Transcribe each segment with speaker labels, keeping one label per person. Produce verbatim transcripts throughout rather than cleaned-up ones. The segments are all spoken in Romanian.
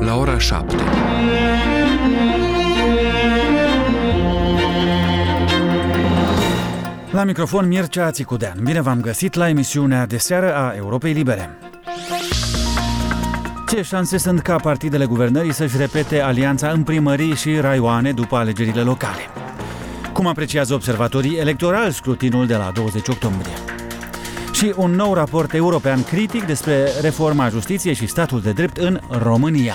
Speaker 1: la ora șapte.
Speaker 2: La microfon Mircea Țicudean. Bine v-am găsit la emisiunea de seară a Europei Libere. Ce șanse sunt ca partidele guvernării să-și repete alianța în primării și raioane după alegerile locale? Cum apreciază observatorii electorali scrutinul de la douăzeci octombrie? Și un nou raport european critic despre reforma justiției și statul de drept în România.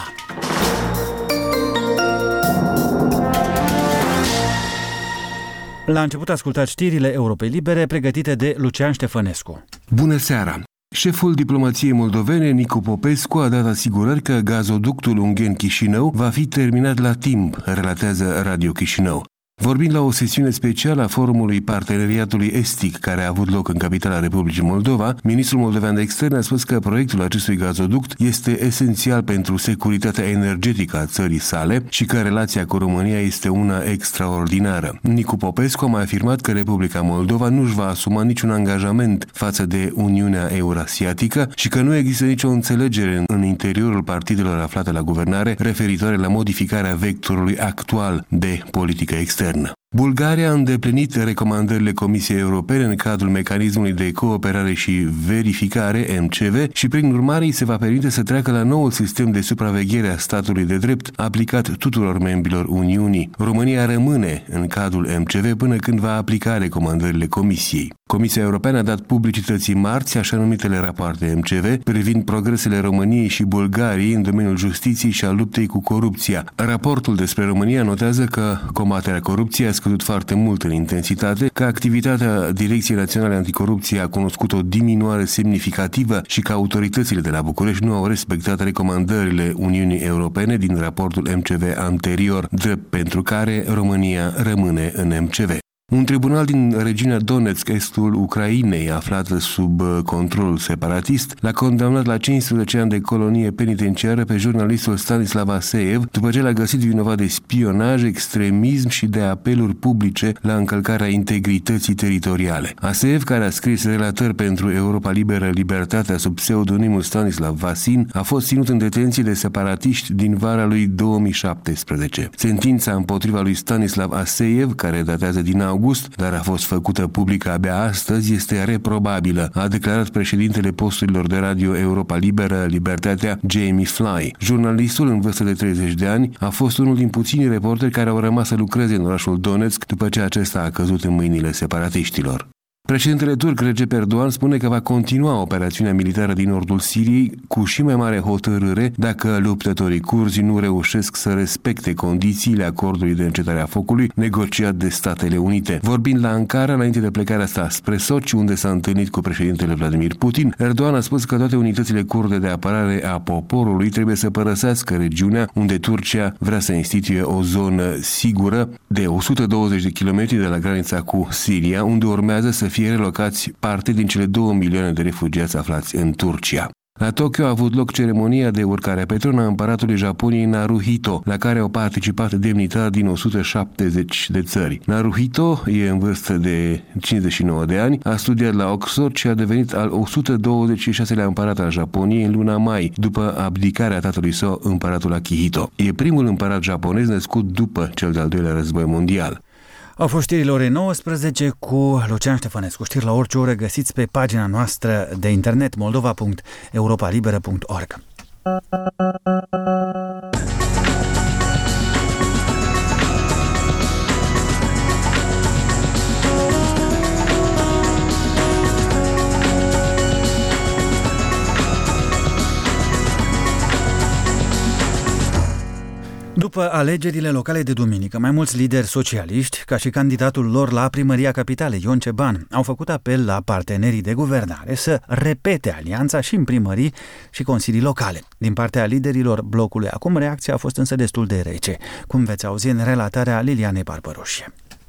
Speaker 2: La început ascultați știrile Europei Libere pregătite de Lucian Ștefănescu.
Speaker 3: Bună seara! Șeful diplomației moldovene, Nicu Popescu, a dat asigurări că gazoductul Ungheni-Chișinău va fi terminat la timp, relatează Radio Chișinău. Vorbind la o sesiune specială a Forumului Parteneriatului Estic, care a avut loc în capitala Republicii Moldova, ministrul moldovean de externe a spus că proiectul acestui gazoduct este esențial pentru securitatea energetică a țării sale și că relația cu România este una extraordinară. Nicu Popescu a mai afirmat că Republica Moldova nu își va asuma niciun angajament față de Uniunea Eurasiatică și că nu există nicio înțelegere în interiorul partidelor aflate la guvernare referitoare la modificarea vectorului actual de politică externă. Bulgaria a îndeplinit recomandările Comisiei Europene în cadrul mecanismului de cooperare și verificare M C V și prin urmare îi se va permite să treacă la noul sistem de supraveghere a statului de drept aplicat tuturor membrilor Uniunii. România rămâne în cadrul M C V până când va aplica recomandările Comisiei. Comisia Europeană a dat publicității marți așa numitele rapoarte M C V privind progresele României și Bulgariei în domeniul justiției și al luptei cu corupția. Raportul despre România notează că combaterea corupției a scăzut foarte mult în intensitate, că activitatea Direcției Naționale Anticorupție a cunoscut o diminuare semnificativă și că autoritățile de la București nu au respectat recomandările Uniunii Europene din raportul M C V anterior, drept pentru care România rămâne în M C V. Un tribunal din regiunea Donetsk, estul Ucrainei, aflată sub control separatist, l-a condamnat la cincisprezece ani de colonie penitenciară pe jurnalistul Stanislav Aseev, după ce l-a găsit vinovat de spionaj, extremism și de apeluri publice la încălcarea integrității teritoriale. Aseev, care a scris relatări pentru Europa Liberă Libertatea sub pseudonimul Stanislav Vasin, a fost ținut în detenție de separatiști din vara lui două mii șaptesprezece. Sentința împotriva lui Stanislav Aseev, care datează din august, dar a fost făcută publică abia astăzi, este reprobabilă, a declarat președintele posturilor de radio Europa Liberă Libertatea, Jamie Fly. Jurnalistul, în vârstă de treizeci de ani, a fost unul din puținii reporteri care au rămas să lucreze în orașul Donetsk după ce acesta a căzut în mâinile separatiștilor. Președintele turc Recep Erdogan spune că va continua operațiunea militară din nordul Siriei cu și mai mare hotărâre dacă luptătorii curzi nu reușesc să respecte condițiile acordului de încetare a focului negociat de Statele Unite. Vorbind la Ankara, înainte de plecarea sa spre Sochi, unde s-a întâlnit cu președintele Vladimir Putin, Erdogan a spus că toate unitățile kurde de apărare a poporului trebuie să părăsească regiunea unde Turcia vrea să instituie o zonă sigură de o sută douăzeci de kilometri de la granița cu Siria, unde urmează să fie fie relocați parte din cele două milioane de refugiați aflați în Turcia. La Tokyo a avut loc ceremonia de urcare pe tron a împăratului Japoniei Naruhito, la care au participat demnitari din o sută șaptezeci de țări. Naruhito e în vârstă de cincizeci și nouă de ani, a studiat la Oxford și a devenit al o sută douăzeci și șaselea împărat al Japoniei în luna mai, după abdicarea tatălui său, împăratul Akihito. E primul împărat japonez născut după cel de-al doilea război mondial.
Speaker 2: Au fost știrile orei nouăsprezece cu Lucian Ștefănescu. Știri la orice oră găsiți pe pagina noastră de internet moldova punct europa liberă punct org. După alegerile locale de duminică, mai mulți lideri socialiști, ca și candidatul lor la primăria capitalei, Ion Ceban, au făcut apel la partenerii de guvernare să repete alianța și în primării și consilii locale. Din partea liderilor blocului acum, reacția a fost însă destul de rece, cum veți auzi în relatarea Lilianei Barbaroșie.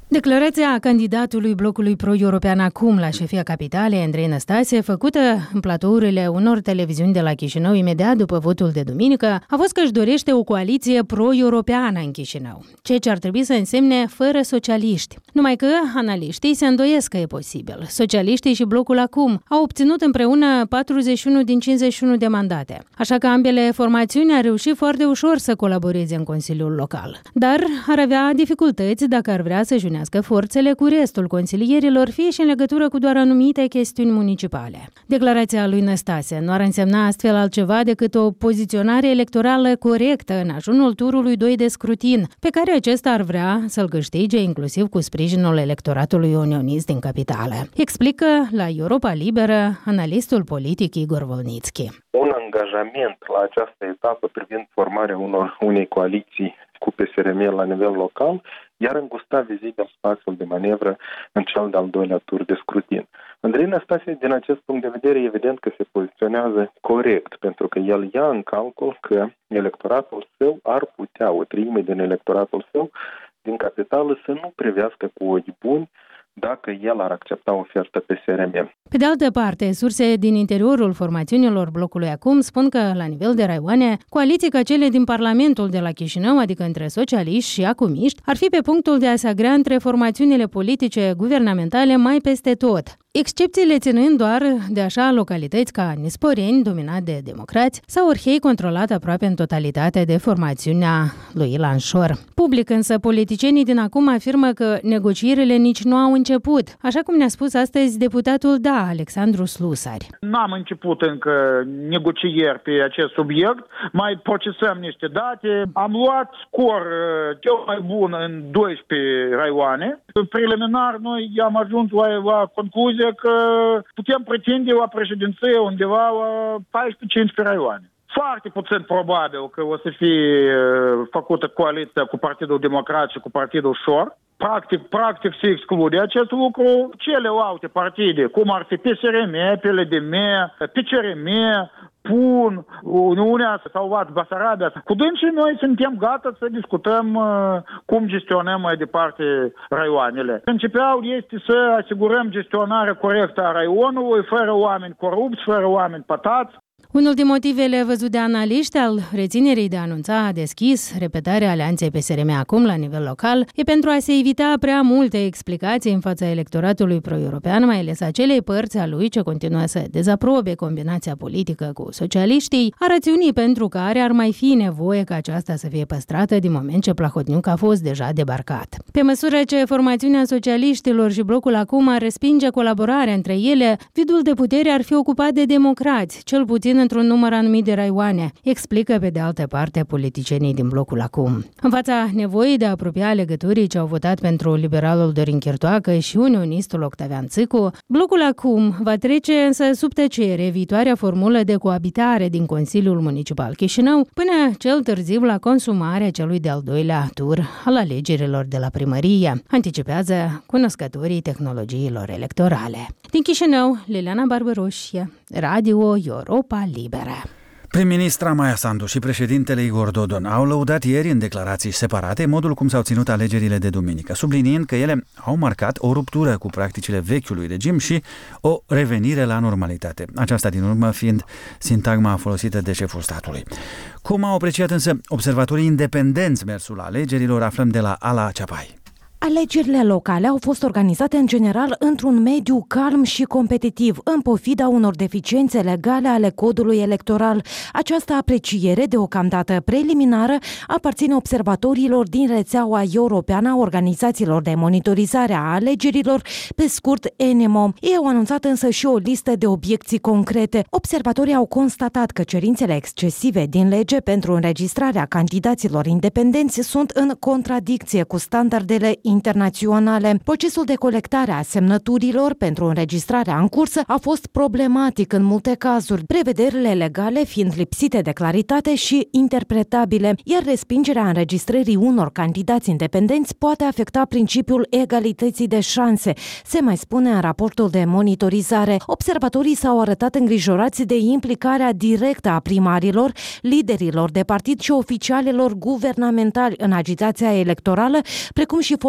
Speaker 1: Declarația candidatului blocului pro-european acum la șefia capitalei, Andrei Năstase, făcută în platourile unor televiziuni de la Chișinău imediat după votul de duminică, a fost că își dorește o coaliție pro-europeană în Chișinău, ceea ce ar trebui să însemne fără socialiști. Numai că analiștii se îndoiesc că e posibil. Socialiștii și blocul acum au obținut împreună patruzeci și unu din cincizeci și unu de mandate, așa că ambele formațiuni au reușit foarte ușor să colaboreze în Consiliul Local. Dar ar avea dificultăți dacă ar vrea să-și unească forțele cu restul consilierilor, fie și în legătură cu doar anumite chestiuni municipale. Declarația lui Năstase nu ar însemna astfel altceva decât o poziționare electorală corectă în ajunul turului doi de scrutin, pe care acesta ar vrea să-l câștige inclusiv cu sprijinul electoratului unionist din capitală. Explică la Europa Liberă analistul politic Igor Volnitski.
Speaker 4: Un angajament la această etapă privind formarea unor, unei coaliții cu P S R M la nivel local, iar îngusta vizibil spațiul de manevră în cel de-al doilea tur de scrutin. Andrei Năstase, din acest punct de vedere, evident că se poziționează corect, pentru că el ia în calcul că electoratul său ar putea, o treime din electoratul său din capitală, să nu privească cu ochi buni dacă el ar accepta oferta P S R M.
Speaker 1: Pe de altă parte, surse din interiorul formațiunilor blocului acum spun că, la nivel de raioane, coaliții ca cele din Parlamentul de la Chișinău, adică între socialiști și acumiști, ar fi pe punctul de a se agrea între formațiunile politice guvernamentale mai peste tot. Excepțiile ținând doar de așa localități ca Nisporeni, dominat de democrați, sau Orhei, controlat aproape în totalitate de formațiunea lui Ilan Șor. Public însă, politicienii din acum afirmă că negocierile nici nu au început, așa cum ne-a spus astăzi deputatul D A, Alexandru Slusari.
Speaker 5: N-am început încă negocieri pe acest subiect, mai procesăm niște date. Am luat scor cel mai bun în doisprezece raioane. Preliminar, noi am ajuns la, la concluzie că putem pretinde la președinție undeva la paisprezece cincisprezece raioane. Foarte puțin probabil că o să fie făcută coaliția cu Partidul Democrat și cu Partidul Șor. Practic, practic se exclude acest lucru. Celelalte partide, cum ar fi P S R M, P L D M, P C R M, P U N, Uniunea sau Basarabia, cu dânsii noi suntem gata să discutăm uh, cum gestionăm mai departe raioanele. Principiul este să asigurăm gestionarea corectă a raionului, fără oameni corupți, fără oameni pătați.
Speaker 1: Unul din motivele văzut de analiști al reținerii de a anunța deschis repetarea alianței P S R M acum la nivel local e pentru a se evita prea multe explicații în fața electoratului pro-european, mai ales acelei părți a lui ce continuă să dezaprobe combinația politică cu socialiștii, a rațiunii pentru care ar mai fi nevoie ca aceasta să fie păstrată din moment ce Plahotniuc a fost deja debarcat. Pe măsură ce formațiunea socialiștilor și blocul acum ar respinge colaborarea între ele, vidul de putere ar fi ocupat de democrați, cel puțin într-un număr anumit de raioane, explică pe de altă parte politicienii din blocul acum. În fața nevoii de a apropia legăturii ce au votat pentru liberalul Dorin Chirtoacă și unionistul Octavian Țicu, blocul acum va trece însă sub tăcere viitoarea formulă de coabitare din Consiliul Municipal Chișinău până cel târziu la consumarea celui de-al doilea tur al alegerilor de la primărie, anticipează cunoscătorii tehnologiilor electorale. Din Chișinău, Liliana Barbăroșie, Radio Europa Liberă.
Speaker 2: Prim-ministra Maia Sandu și președintele Igor Dodon au lăudat ieri în declarații separate modul cum s-au ținut alegerile de duminică, subliniind că ele au marcat o ruptură cu practicile vechiului regim și o revenire la normalitate. Aceasta din urmă fiind sintagma folosită de șeful statului. Cum au apreciat însă observatorii independenți mersul alegerilor, aflăm de la Ala Ceapai.
Speaker 6: Alegerile locale au fost organizate în general într-un mediu calm și competitiv, în pofida unor deficiențe legale ale codului electoral. Această apreciere, deocamdată preliminară, aparține observatorilor din rețeaua europeană a organizațiilor de monitorizare a alegerilor, pe scurt E N M O. Ei au anunțat însă și o listă de obiecții concrete. Observatorii au constatat că cerințele excesive din lege pentru înregistrarea candidaților independenți sunt în contradicție cu standardele internaționale. Procesul de colectare a semnăturilor pentru înregistrarea în cursă a fost problematic în multe cazuri, prevederile legale fiind lipsite de claritate și interpretabile, iar respingerea înregistrării unor candidați independenți poate afecta principiul egalității de șanse, se mai spune în raportul de monitorizare. Observatorii s-au arătat îngrijorați de implicarea directă a primarilor, liderilor de partid și oficialilor guvernamentali în agitația electorală, precum și folosirea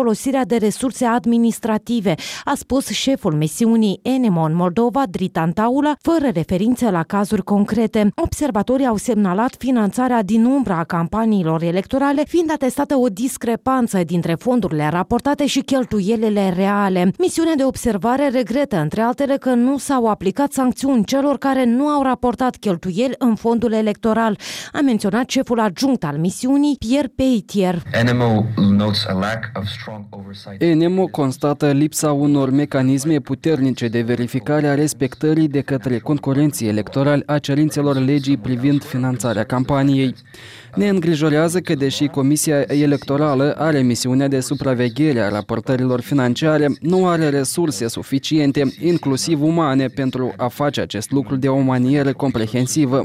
Speaker 6: folosirea de resurse administrative, a spus șeful misiunii Enemo în Moldova, Dritan Taula, fără referințe la cazuri concrete. Observatorii au semnalat finanțarea din umbra a campaniilor electorale, fiind atestată o discrepanță dintre fondurile raportate și cheltuielile reale. Misiunea de observare regretă, între altele, că nu s-au aplicat sancțiuni celor care nu au raportat cheltuieli în fondul electoral, a menționat șeful adjunct al misiunii, Pierre Peitier.
Speaker 7: Enemo constată lipsa unor mecanisme puternice de verificare a respectării de către concurenții electorali a cerințelor legii privind finanțarea campaniei. Ne îngrijorează că, deși Comisia Electorală are misiunea de supraveghere a raportărilor financiare, nu are resurse suficiente, inclusiv umane, pentru a face acest lucru de o manieră comprehensivă.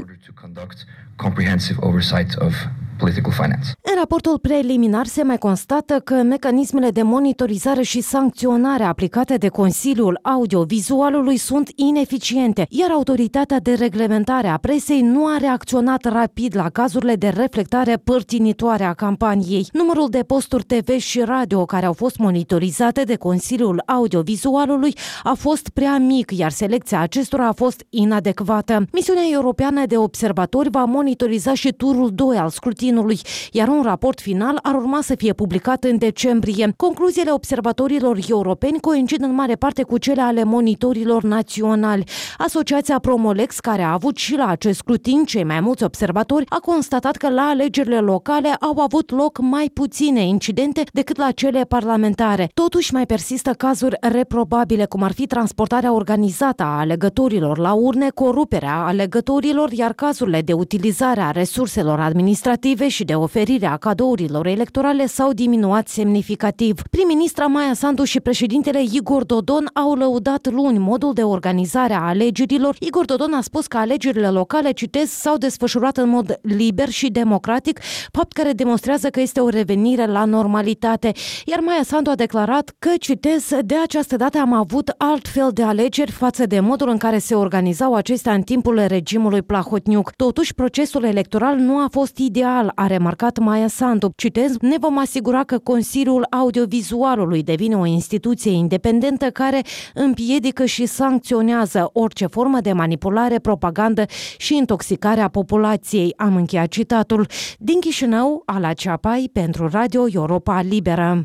Speaker 6: În raportul preliminar se mai constată că mecanismele de monitorizare și sancționare aplicate de Consiliul Audiovizualului sunt ineficiente, iar autoritatea de reglementare a presei nu a reacționat rapid la cazurile de reflectare părtinitoare a campaniei. Numărul de posturi T V și radio care au fost monitorizate de Consiliul Audiovizualului a fost prea mic, iar selecția acestora a fost inadecvată. Misiunea europeană de observatori va monitoriza și turul doi al scrutinului, iar un raport final ar urma să fie publicat în decembrie. Concluziile observatorilor europeni coincid în mare parte cu cele ale monitorilor naționali. Asociația Promolex, care a avut și la acest scrutin cei mai mulți observatori, a constatat că la alegerile locale au avut loc mai puține incidente decât la cele parlamentare. Totuși mai persistă cazuri reprobabile, cum ar fi transportarea organizată a alegătorilor la urne, coruperea alegătorilor, iar cazurile de utilizare a resurselor administrative și de oferirea cadourilor electorale s-au diminuat semnificativ. Prim-ministra Maia Sandu și președintele Igor Dodon au lăudat luni modul de organizare a alegerilor. Igor Dodon a spus că alegerile locale, citez, s-au desfășurat în mod liber și democratic, fapt care demonstrează că este o revenire la normalitate. Iar Maia Sandu a declarat că, citez, de această dată am avut altfel de alegeri față de modul în care se organizau acestea în timpul regimului Plahotniuc. Totuși, procesul electoral nu a fost ideal, a remarcat Maia Sandu. Citez, ne vom asigura că Consiliul Audiovizualului devine o instituție independentă care împiedică și sancționează orice formă de manipulare, propagandă și intoxicare a populației. Am încheiat citatul. Din Chișinău, Ala Ceapai pentru Radio Europa Liberă.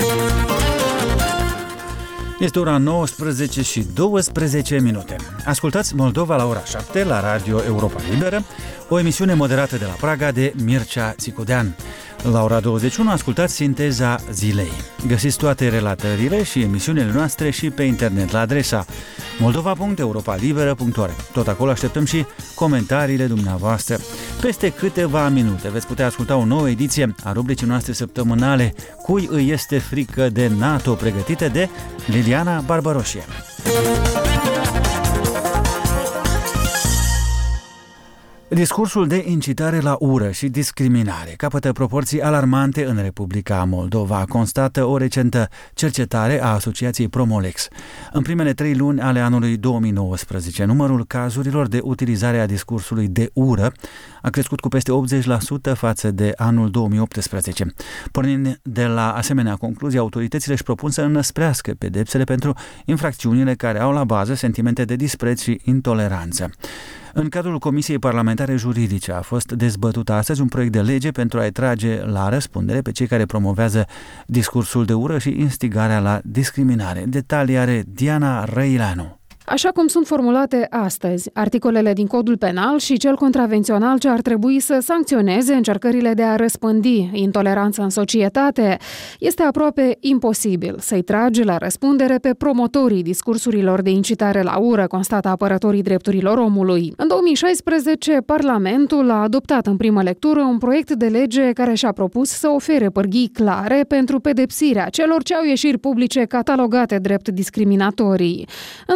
Speaker 2: Este ora nouăsprezece și douăsprezece minute. Ascultați Moldova la ora șapte la Radio Europa Liberă, o emisiune moderată de la Praga de Mircea Țicudean. La ora douăzeci și unu ascultați Sinteza Zilei. Găsiți toate relatările și emisiunile noastre și pe internet la adresa moldova punct europa liberă punct org. Tot acolo așteptăm și comentariile dumneavoastră. Peste câteva minute veți putea asculta o nouă ediție a rubricii noastre săptămânale Cui îi este frică de NATO, pregătite de Liliana Barbaroșie. Discursul de incitare la ură și discriminare capătă proporții alarmante în Republica Moldova, constată o recentă cercetare a Asociației Promolex. În primele trei luni ale anului două mii nouăsprezece, numărul cazurilor de utilizare a discursului de ură a crescut cu peste optzeci la sută față de anul două mii optsprezece. Pornind de la asemenea concluzii, autoritățile își propun să înăsprească pedepsele pentru infracțiunile care au la bază sentimente de dispreț și intoleranță. În cadrul Comisiei Parlamentare Juridice a fost dezbătut astăzi un proiect de lege pentru a-i trage la răspundere pe cei care promovează discursul de ură și instigarea la discriminare. Detalii are Diana Răileanu.
Speaker 8: Așa cum sunt formulate astăzi, articolele din Codul Penal și cel contravențional ce ar trebui să sancționeze încercările de a răspândi intoleranța în societate, este aproape imposibil să-i tragi la răspundere pe promotorii discursurilor de incitare la ură, constată apărătorii drepturilor omului. În două mii șaisprezece, Parlamentul a adoptat în primă lectură un proiect de lege care și-a propus să ofere pârghii clare pentru pedepsirea celor ce au ieșiri publice catalogate drept discriminatorii. Însă proiectul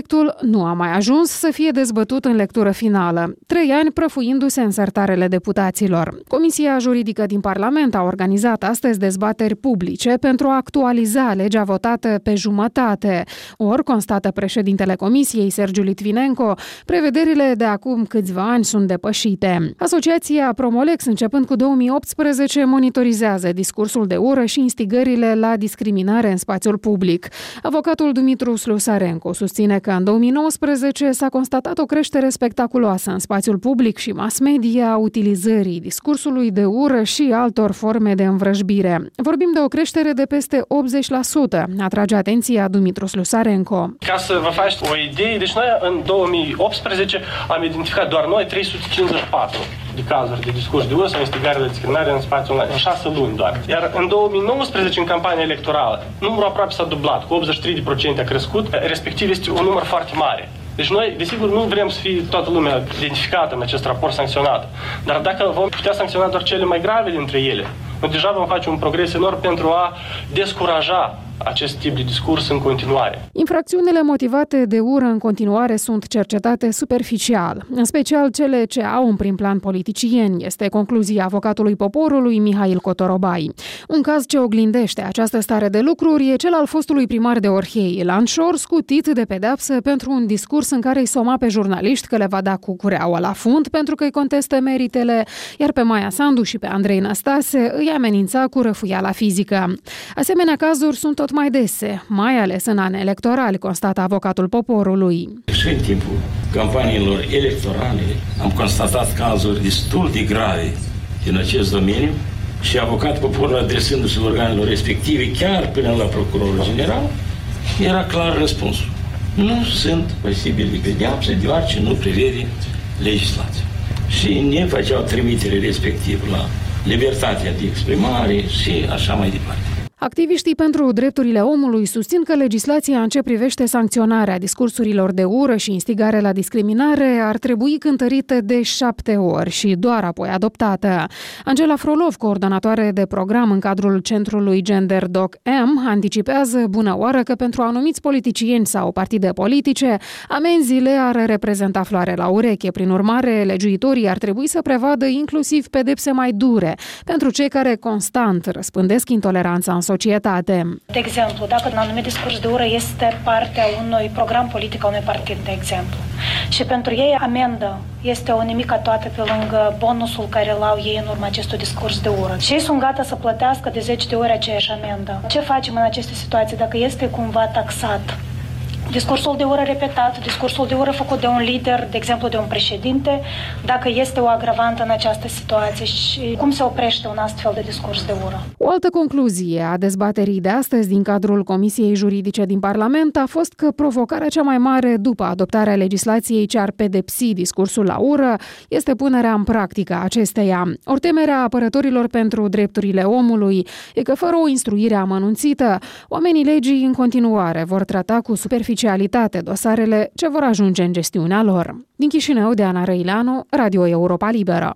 Speaker 8: Proiectul nu a mai ajuns să fie dezbătut în lectură finală, trei ani prăfuindu-se în sertarele deputaților. Comisia Juridică din Parlament a organizat astăzi dezbateri publice pentru a actualiza legea votată pe jumătate. Ori, constată președintele Comisiei, Sergiu Litvinenko, prevederile de acum câțiva ani sunt depășite. Asociația Promolex, începând cu două mii optsprezece, monitorizează discursul de ură și instigările la discriminare în spațiul public. Avocatul Dumitru Slusarenko susține că în două mii nouăsprezece s-a constatat o creștere spectaculoasă în spațiul public și mass media a utilizării discursului de ură și altor forme de învrăjbire. Vorbim de o creștere de peste optzeci la sută, atrage atenția Dumitru Slusarenko.
Speaker 9: Ca să vă faceți o idee, deci noi în două mii optsprezece am identificat doar noi trei sute cincizeci și patru de cazuri de discurs de ură sau instigare de discriminare în spațiul online, în șase luni doar. Iar în două mii nouăsprezece, în campania electorală, numărul aproape s-a dublat, cu optzeci și trei la sută a crescut, respectiv este un număr foarte mare. Deci noi, desigur, nu vrem să fie toată lumea identificată în acest raport sancționat, dar dacă vom putea sancționa doar cele mai grave dintre ele, deja vom face un progres enorm pentru a descuraja acest tip de discurs în continuare.
Speaker 8: Infracțiunile motivate de ură în continuare sunt cercetate superficial, în special cele ce au în prim plan politicieni, este concluzia avocatului poporului Mihail Cotorobai. Un caz ce oglindește această stare de lucruri e cel al fostului primar de Orhei, Ilan Șor, scutit de pedeapsă pentru un discurs în care îi soma pe jurnaliști că le va da cu cureaua la fund pentru că îi contestă meritele, iar pe Maia Sandu și pe Andrei Năstase îi amenința cu răfuiala fizică. Asemenea cazuri sunt tot mai dese, mai ales în ani electorali, constată avocatul poporului.
Speaker 10: Și în timpul campaniilor electorale am constatat cazuri destul de grave din acest domeniu și avocatul poporului, adresându-se organelor respective, chiar până la procurorul general, era clar răspunsul. Nu sunt posibili de pedeapsă deoarece nu prevede legislația. Și ne făceau trimitere respectiv la libertatea de exprimare și așa mai departe.
Speaker 8: Activiștii pentru drepturile omului susțin că legislația în ce privește sancționarea discursurilor de ură și instigare la discriminare ar trebui cântărită de șapte ori și doar apoi adoptată. Angela Frolov, coordonatoare de program în cadrul centrului Gender Doc M, anticipează bună oară că pentru anumiți politicieni sau partide politice, amenziile ar reprezenta floare la ureche. Prin urmare, legiuitorii ar trebui să prevadă inclusiv pedepse mai dure pentru cei care constant răspândesc intoleranța în societate.
Speaker 11: De exemplu, dacă un anumit discurs de ură este partea unui program politic a unui partid, de exemplu, și pentru ei amendă este o nimica toată pe lângă bonusul care îl au ei în urma acestui discurs de ură. Și ei sunt gata să plătească de zece de ori aceeași amendă. Ce facem în aceste situații dacă este cumva taxat discursul de ură repetat, discursul de ură făcut de un lider, de exemplu de un președinte, dacă este o agravantă în această situație și cum se oprește un astfel de discurs de ură.
Speaker 8: O altă concluzie a dezbaterii de astăzi din cadrul Comisiei Juridice din Parlament a fost că provocarea cea mai mare după adoptarea legislației ce ar pedepsi discursul la ură este punerea în practică a acesteia. Ori temerea apărătorilor pentru drepturile omului e că fără o instruire amănunțită, oamenii legii în continuare vor trata cu superficialitate dosarele ce vor ajunge în gestiunea lor. Din Chișinău, Diana Răileanu, Radio Europa Liberă.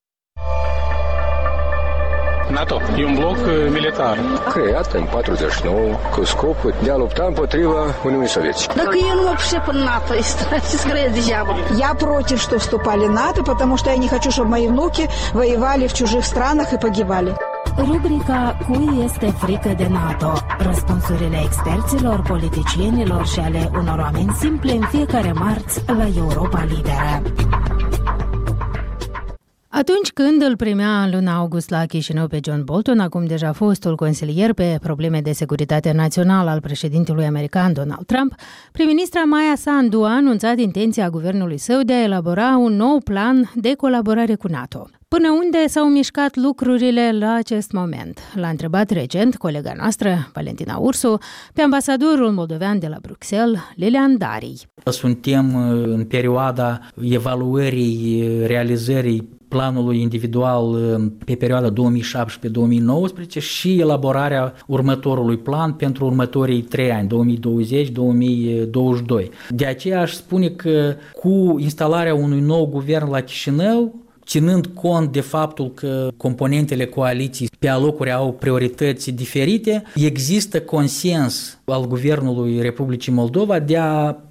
Speaker 12: NATO e un bloc militar
Speaker 13: creat în patruzeci și nouă cu scopul de a lupta împotriva Uniunii Sovietice.
Speaker 14: Так я не вообще по НАТО, скорее дьявол.
Speaker 15: Я против, что вступали в НАТО, потому что я не хочу, чтобы мои внуки воевали в чужих странах и погибали.
Speaker 6: Rubrica Cui este frică de NATO? Răspunsurile experților, politicienilor și ale unor oameni simple în fiecare marți la Europa Liberă.
Speaker 1: Atunci când îl primea în luna august la Chișinău pe John Bolton, acum deja fostul consilier pe probleme de securitate națională al președintelui american Donald Trump, prim-ministra Maia Sandu a anunțat intenția guvernului său de a elabora un nou plan de colaborare cu NATO. Până unde s-au mișcat lucrurile la acest moment? L-a întrebat recent colega noastră, Valentina Ursu, pe ambasadorul moldovean de la Bruxelles, Lilian Darii.
Speaker 16: Suntem în perioada evaluării, realizării planului individual pe perioada două mii șaptesprezece două mii nouăsprezece și elaborarea următorului plan pentru următorii trei ani, două mii douăzeci două mii douăzeci și doi. De aceea aș spune că cu instalarea unui nou guvern la Chișinău, ținând cont de faptul că componentele coaliției pe alocuri au priorități diferite, există consens al Guvernului Republicii Moldova de a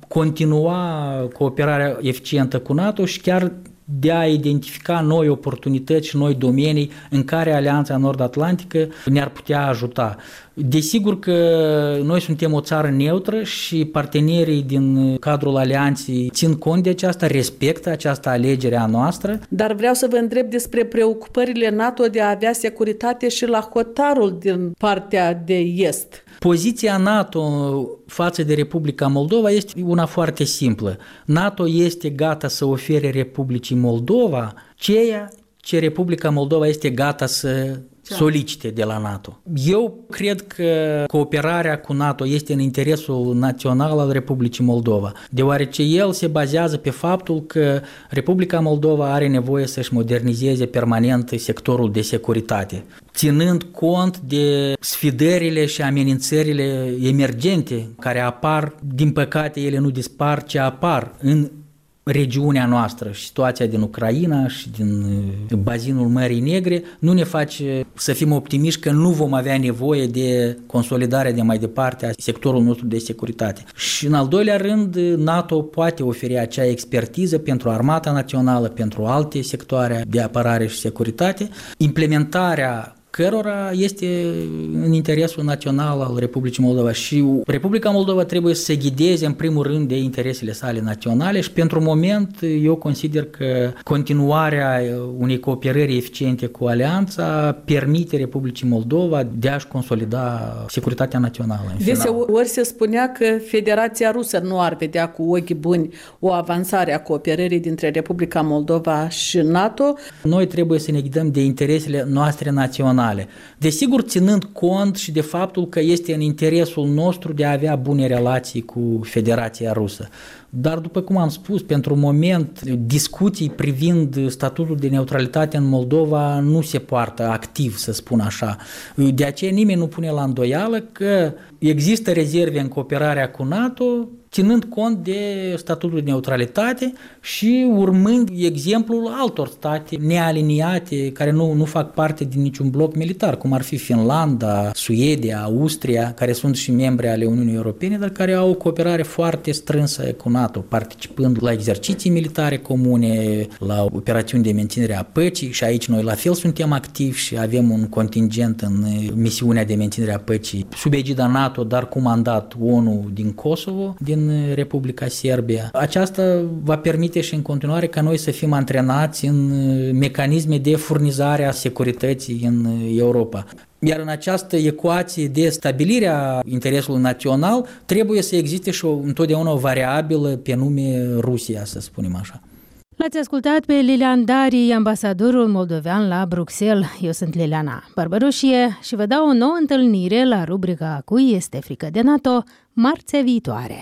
Speaker 16: continua cooperarea eficientă cu NATO și chiar de a identifica noi oportunități și noi domenii în care Alianța Nord-Atlantică ne-ar putea ajuta. Desigur că noi suntem o țară neutră și partenerii din cadrul alianței țin cont de aceasta, respectă această alegere a noastră.
Speaker 17: Dar vreau să vă întreb despre preocupările NATO de a avea securitate și la hotarul din partea de est.
Speaker 16: Poziția NATO față de Republica Moldova este una foarte simplă. NATO este gata să ofere Republicii Moldova ceea ce Republica Moldova este gata să solicite de la NATO. Eu cred că cooperarea cu NATO este în interesul național al Republicii Moldova, deoarece el se bazează pe faptul că Republica Moldova are nevoie să-și modernizeze permanent sectorul de securitate, ținând cont de sfidările și amenințările emergente care apar, din păcate ele nu dispar, ci apar în regiunea noastră și situația din Ucraina și din bazinul Mării Negre nu ne face să fim optimiști că nu vom avea nevoie de consolidarea de mai departe a sectorului nostru de securitate. Și în al doilea rând, NATO poate oferi acea expertiză pentru Armata Națională, pentru alte sectoare de apărare și securitate. Implementarea cărora este în interesul național al Republicii Moldova și Republica Moldova trebuie să se ghideze în primul rând de interesele sale naționale și pentru moment eu consider că continuarea unei cooperări eficiente cu Alianța permite Republicii Moldova de a-și consolida securitatea națională.
Speaker 17: Deseori se spunea că Federația Rusă nu ar vedea cu ochi buni o avansare a cooperării dintre Republica Moldova și NATO.
Speaker 16: Noi trebuie să ne ghidăm de interesele noastre naționale. Desigur, ținând cont și de faptul că este în interesul nostru de a avea bune relații cu Federația Rusă. Dar, după cum am spus, pentru moment, discuții privind statutul de neutralitate în Moldova nu se poartă activ, să spun așa. De aceea nimeni nu pune la îndoială că există rezerve în cooperarea cu NATO, ținând cont de statutul de neutralitate și urmând exemplul altor state nealiniate care nu, nu fac parte din niciun bloc militar, cum ar fi Finlanda, Suedia, Austria, care sunt și membri ale Uniunii Europene, dar care au o cooperare foarte strânsă cu NATO, participând la exerciții militare comune, la operațiuni de menținere a păcii și aici noi la fel suntem activi și avem un contingent în misiunea de menținere a păcii sub egida NATO, dar cu mandat O N U din Kosovo, din Republica Serbia. Aceasta va permite și în continuare ca noi să fim antrenați în mecanisme de furnizare a securității în Europa. Iar în această ecuație de stabilire a interesului național trebuie să existe și o, întotdeauna o variabilă pe nume Rusia, să spunem așa.
Speaker 1: L-ați ascultat pe Lilian Dari, ambasadorul moldovean la Bruxelles. Eu sunt Liliana Barbărușie și vă dau o nouă întâlnire la rubrica Cui este frică de NATO, marțea viitoare.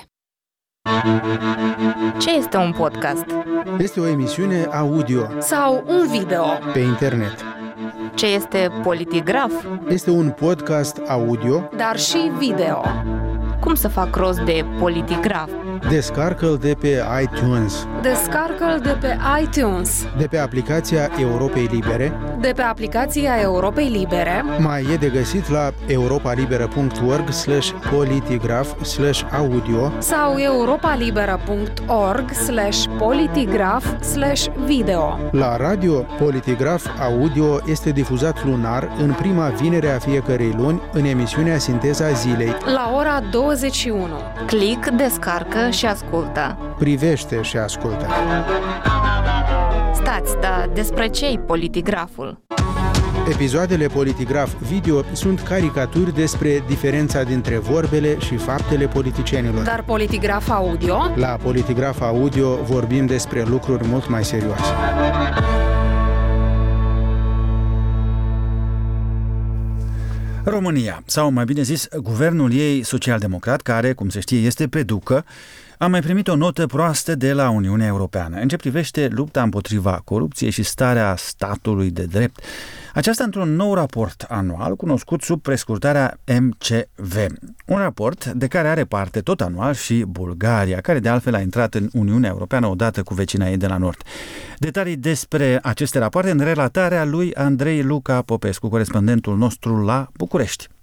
Speaker 18: Ce este un podcast?
Speaker 19: Este o emisiune audio
Speaker 18: sau un video
Speaker 19: pe internet.
Speaker 18: Ce este Politigraf?
Speaker 19: Este un podcast audio,
Speaker 18: dar și video. Cum să fac rost de Politigraf?
Speaker 19: Descarcă-l de pe iTunes.
Speaker 18: Descarcă-l de pe iTunes.
Speaker 19: De pe aplicația Europei Libere.
Speaker 18: De pe aplicația Europei Libere.
Speaker 19: Mai e de găsit la europalibera punct org slash politigraf slash audio
Speaker 18: sau europalibera punct org slash politigraf slash video.
Speaker 19: La radio, Politigraf Audio este difuzat lunar în prima vinere a fiecărei luni în emisiunea Sinteza Zilei
Speaker 18: la ora douăzeci și unu. Click, descarcă și ascultă.
Speaker 19: Privește și ascultă.
Speaker 18: Stați, dar despre ce-i Politigraful?
Speaker 19: Episoadele Politigraf Video sunt caricaturi despre diferența dintre vorbele și faptele politicienilor.
Speaker 18: Dar Politigraf Audio?
Speaker 19: La Politigraf Audio vorbim despre lucruri mult mai serioase.
Speaker 2: România, sau mai bine zis, guvernul ei social-democrat, care, cum se știe, este pe ducă, a mai primit o notă proastă de la Uniunea Europeană în ce privește lupta împotriva corupției și starea statului de drept. Aceasta într-un nou raport anual cunoscut sub prescurtarea M C V. Un raport de care are parte tot anual și Bulgaria, care de altfel a intrat în Uniunea Europeană odată cu vecina ei de la nord. Detalii despre aceste rapoarte în relatarea lui Andrei Luca Popescu, corespondentul nostru la București.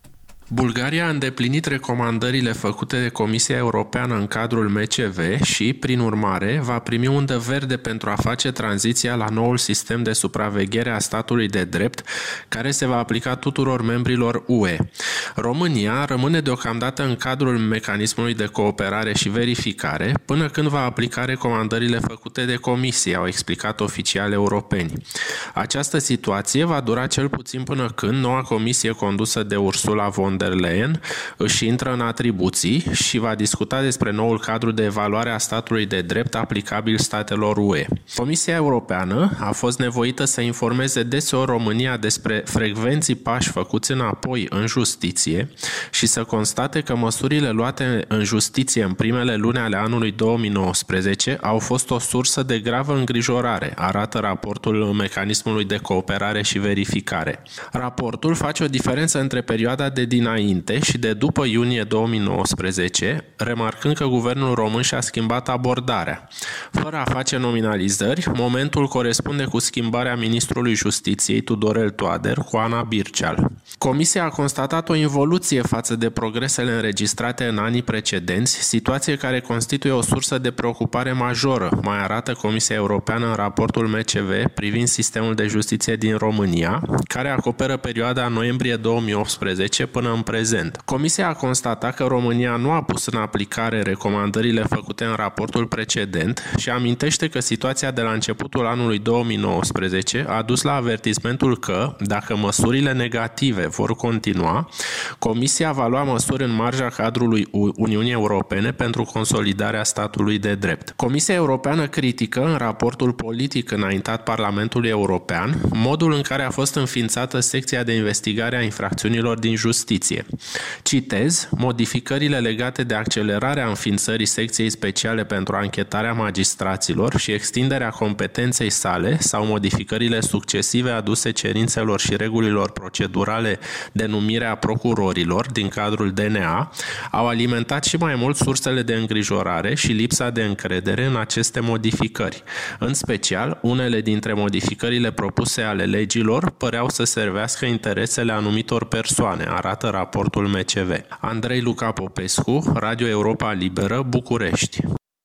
Speaker 20: Bulgaria a îndeplinit recomandările făcute de Comisia Europeană în cadrul M C V și, prin urmare, va primi undă verde pentru a face tranziția la noul sistem de supraveghere a statului de drept, care se va aplica tuturor membrilor U E. România rămâne deocamdată în cadrul mecanismului de cooperare și verificare, până când va aplica recomandările făcute de Comisie, au explicat oficiali europeni. Această situație va dura cel puțin până când noua comisie condusă de Ursula von der Leyen își intră în atribuții și va discuta despre noul cadru de evaluare a statului de drept aplicabil statelor U E. Comisia Europeană a fost nevoită să informeze deseori România despre frecvenții pași făcuți înapoi în justiție și să constate că măsurile luate în justiție în primele luni ale anului două mii nouăsprezece au fost o sursă de gravă îngrijorare, arată raportul mecanismului de cooperare și verificare. Raportul face o diferență între perioada de dinainte și de după iunie două mii nouăsprezece, remarcând că guvernul român și-a schimbat abordarea. Fără a face nominalizări, momentul corespunde cu schimbarea ministrului Justiției Tudorel Toader cu Ana Birceal. Comisia a constatat o involuție față de progresele înregistrate în anii precedenți, situație care constituie o sursă de preocupare majoră, mai arată Comisia Europeană în raportul M C V privind sistemul de justiție din România, care acoperă perioada noiembrie două mii optsprezece până în prezent. Comisia a constatat că România nu a pus în aplicare recomandările făcute în raportul precedent și amintește că situația de la începutul anului două mii nouăsprezece a dus la avertismentul că, dacă măsurile negative vor continua, Comisia va lua măsuri în marja cadrului Uniunii Europene pentru consolidarea statului de drept. Comisia Europeană critică în raportul politic înaintat Parlamentului European modul în care a fost înființată secția de investigare a infracțiunilor din justiție. Citez, modificările legate de accelerarea înființării secției speciale pentru anchetarea magistraților și extinderea competenței sale sau modificările succesive aduse cerințelor și regulilor procedurale de numire a procurorilor din cadrul D N A au alimentat și mai mult sursele de îngrijorare și lipsa de încredere în aceste modificări. În special, unele dintre modificările propuse ale legilor păreau să servească interesele anumitor persoane, arată raportul M C V. Andrei Luca Popescu, Radio Europa Liberă, București.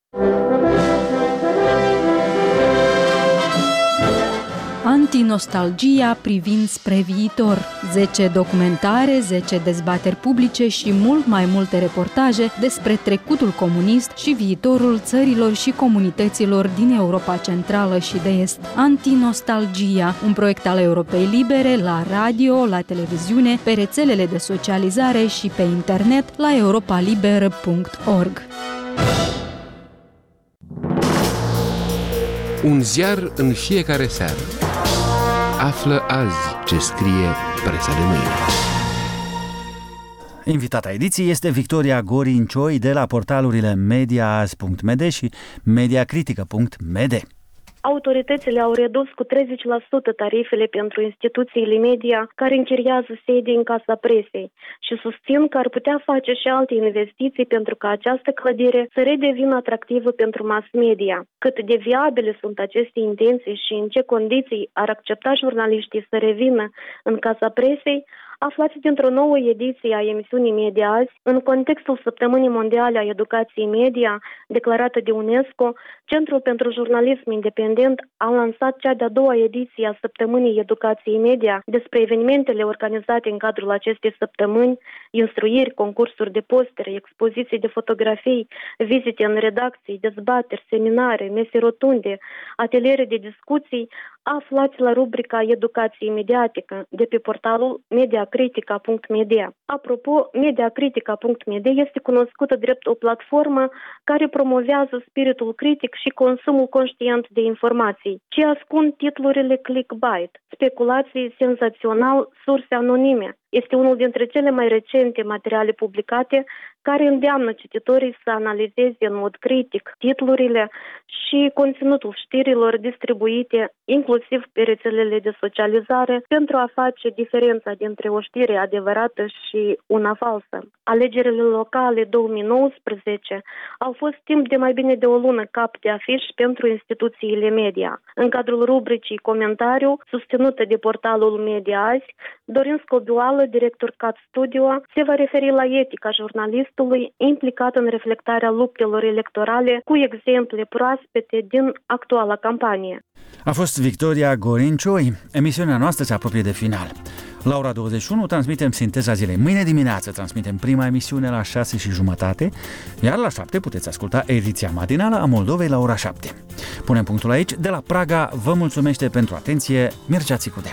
Speaker 21: Antinostalgia privind spre viitor. zece documentare, zece dezbateri publice și mult mai multe reportaje despre trecutul comunist și viitorul țărilor și comunităților din Europa Centrală și de Est. Antinostalgia, un proiect al Europei Libere la radio, la televiziune, pe rețelele de socializare și pe internet la europa liberă punct org.
Speaker 3: Un ziar în fiecare seară. Află azi ce scrie presa de mâine.
Speaker 2: Invitata ediției este Victoria Gorincioi de la portalurile mediaazi punct m d și mediacritică punct m d.
Speaker 22: Autoritățile au redus cu treizeci la sută tarifele pentru instituțiile media care închiriază sedii în Casa Presei și susțin că ar putea face și alte investiții pentru ca această clădire să redevină atractivă pentru mass media. Cât de viabile sunt aceste intenții și în ce condiții ar accepta jurnaliștii să revină în Casa Presei, aflați dintr-o nouă ediție a emisiunii Media Azi, în contextul Săptămânii Mondiale a Educației Media, declarată de UNESCO, Centrul pentru Jurnalism Independent a lansat cea de-a doua ediție a Săptămânii Educației Media despre evenimentele organizate în cadrul acestei săptămâni, instruiri, concursuri de postere, expoziții de fotografii, vizite în redacții, dezbateri, seminare, mese rotunde, ateliere de discuții, aflați la rubrica Educație mediatică de pe portalul mediacritica punct m d. Apropo, mediacritica punct m d este cunoscută drept o platformă care promovează spiritul critic și consumul conștient de informații, ce ascund titlurile clickbait, speculații senzațional, surse anonime. Este unul dintre cele mai recente materiale publicate care îndeamnă cititorii să analizeze în mod critic titlurile și conținutul știrilor distribuite, inclusiv pe rețelele de socializare, pentru a face diferența dintre o știre adevărată și una falsă. Alegerile locale două mii nouăsprezece au fost timp de mai bine de o lună cap de afiș pentru instituțiile media. În cadrul rubricii Comentariu, susținută de portalul Media Azi, Dorin Scobioală Generală, director C A T Studio, se va referi la etica jurnalistului implicat în reflectarea luptelor electorale cu exemple proaspete din actuala campanie.
Speaker 2: A fost Victoria Gorincioi. Emisiunea noastră se apropie de final. La ora douăzeci și unu transmitem Sinteza Zilei. Mâine dimineață transmitem prima emisiune la șase și jumătate, iar la șapte puteți asculta ediția matinală a Moldovei la ora șapte. Punem punctul aici. De la Praga vă mulțumește pentru atenție Mircea Țicudean.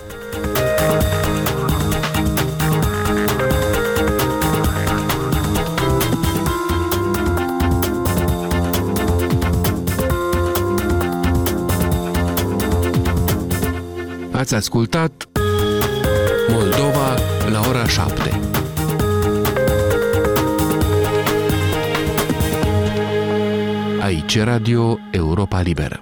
Speaker 3: Ați ascultat Moldova la ora șapte. Aici Radio Europa Liberă.